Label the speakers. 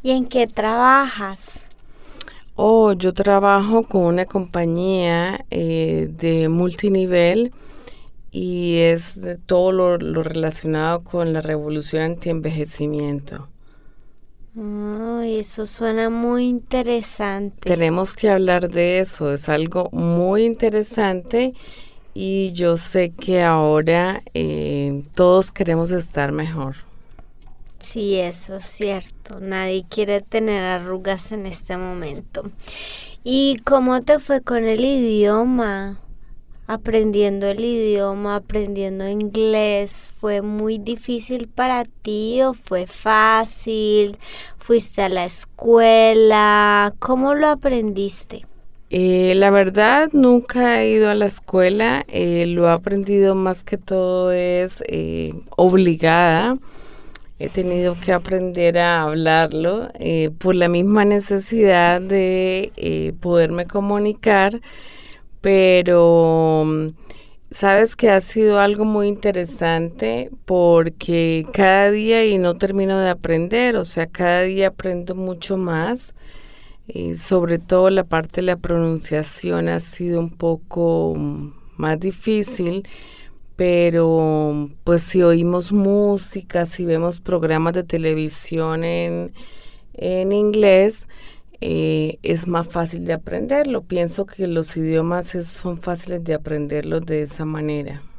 Speaker 1: ¿Y en qué trabajas?
Speaker 2: Oh, yo trabajo con una compañía de multinivel y es de todo lo relacionado con la revolución anti-envejecimiento.
Speaker 1: Ay, eso suena muy interesante.
Speaker 2: Tenemos que hablar de eso, es algo muy interesante y yo sé que ahora todos queremos estar mejor.
Speaker 1: Sí, eso es cierto. Nadie quiere tener arrugas en este momento. ¿Y cómo te fue con el idioma? Aprendiendo el idioma, aprendiendo inglés, ¿fue muy difícil para ti o fue fácil? ¿Fuiste a la escuela? ¿Cómo lo aprendiste?
Speaker 2: La verdad, nunca he ido a la escuela, lo he aprendido más que todo es obligada. He tenido que aprender a hablarlo por la misma necesidad de poderme comunicar, pero sabes que ha sido algo muy interesante porque cada día y no termino de aprender, o sea, cada día aprendo mucho más. Sobre todo la parte de la pronunciación ha sido un poco más difícil, pero pues si oímos música, si vemos programas de televisión en inglés, es más fácil de aprenderlo. Pienso que los idiomas son fáciles de aprenderlos de esa manera.